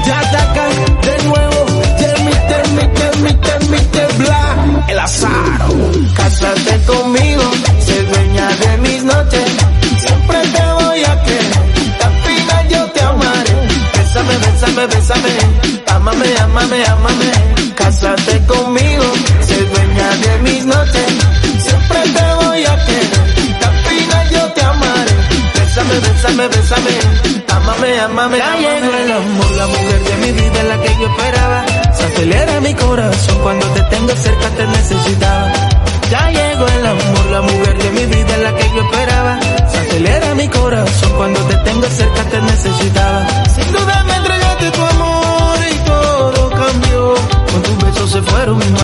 Ya atacan de nuevo, termite, bla, el azar. Cásate conmigo, sé dueña de mis noches, siempre te voy a querer, al final yo te amaré. Bésame, ámame, cásate conmigo, sé dueña de mis noches, siempre te voy a querer, al final yo te amaré. Bésame, ámame. Ya llegó el amor, la mujer de mi vida, la que yo esperaba. Se acelera mi corazón cuando te tengo cerca, te necesitaba. Ya llegó